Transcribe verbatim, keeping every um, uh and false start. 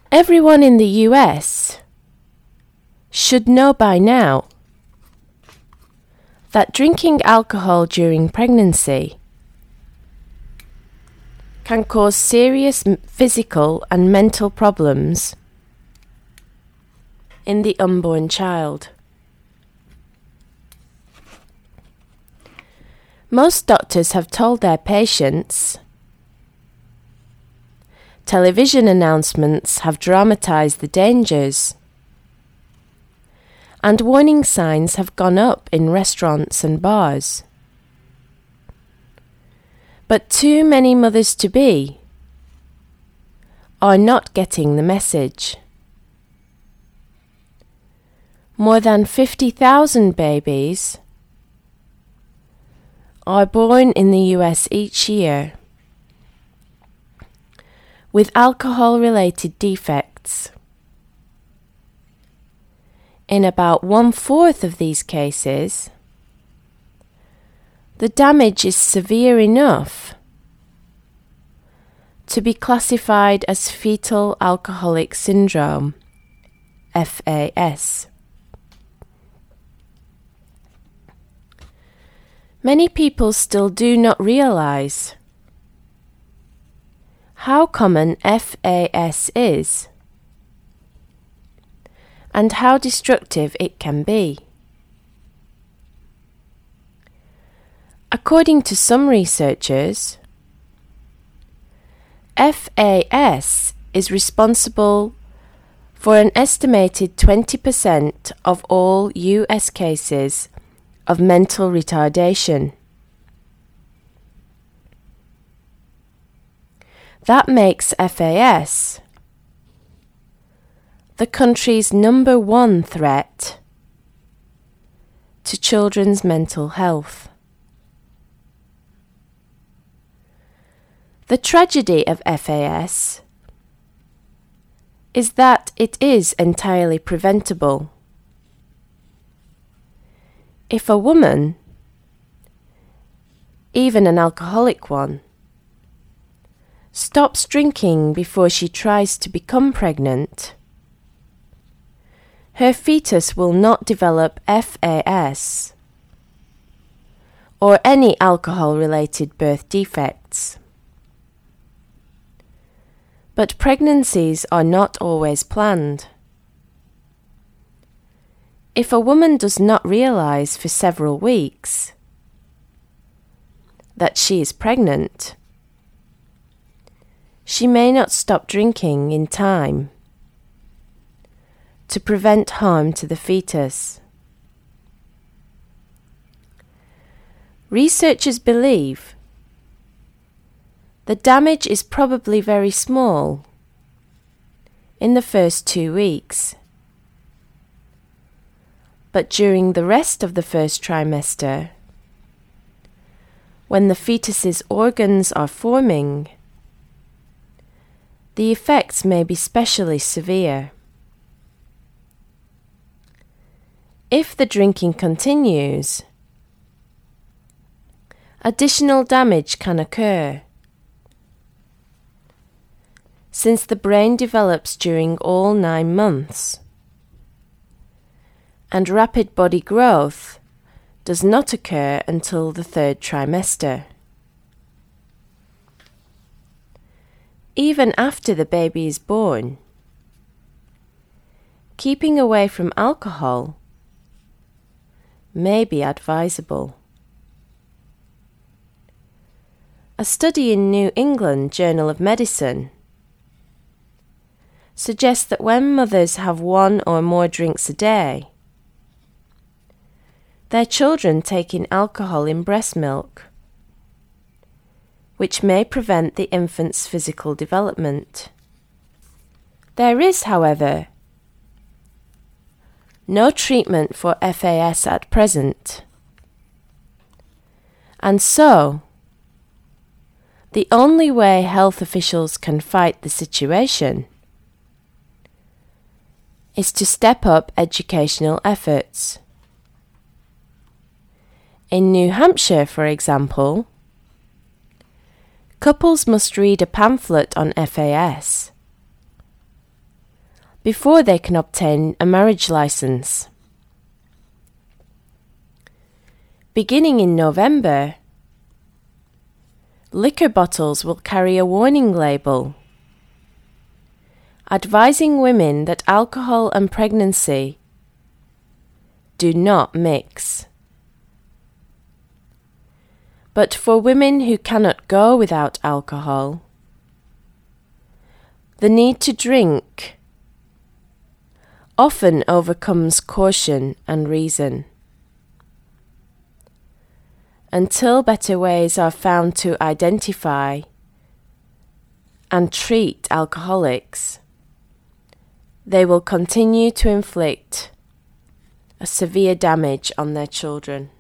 Everyone in the U S should know by now that drinking alcohol during pregnancy can cause serious physical and mental problems in the unborn child. Most doctors have told their patients. Television announcements have dramatized the dangers, and warning signs have gone up in restaurants and bars. But too many mothers-to-be are not getting the message. More than fifty thousand babies are born in the U S each year with alcohol-related defects. In about one-fourth of these cases, the damage is severe enough to be classified as fetal alcoholic syndrome, F A S. Many people still do not realize how common F A S is and how destructive it can be. According to some researchers, F A S is responsible for an estimated twenty percent of all U S cases of mental retardation. That makes F A S the country's number one threat to children's mental health. The tragedy of F A S is that it is entirely preventable. If a woman, even an alcoholic one, stops drinking before she tries to become pregnant, her fetus will not develop F A S or any alcohol-related birth defects. But pregnancies are not always planned. If a woman does not realize for several weeks that she is pregnant, she may not stop drinking in time to prevent harm to the fetus. Researchers believe the damage is probably very small in the first two weeks. But during the rest of the first trimester, when the fetus's organs are forming, the effects may be especially severe. If the drinking continues, additional damage can occur, since the brain develops during all nine months, and rapid body growth does not occur until the third trimester. Even after the baby is born, keeping away from alcohol may be advisable. A study in New England Journal of Medicine suggests that when mothers have one or more drinks a day, their children take in alcohol in breast milk, which may prevent the infant's physical development. There is, however, no treatment for F A S at present, and so the only way health officials can fight the situation is to step up educational efforts. In New Hampshire, for example, couples must read a pamphlet on F A S before they can obtain a marriage license. Beginning in November, liquor bottles will carry a warning label advising women that alcohol and pregnancy do not mix. But for women who cannot go without alcohol, the need to drink often overcomes caution and reason. Until better ways are found to identify and treat alcoholics, they will continue to inflict a severe damage on their children.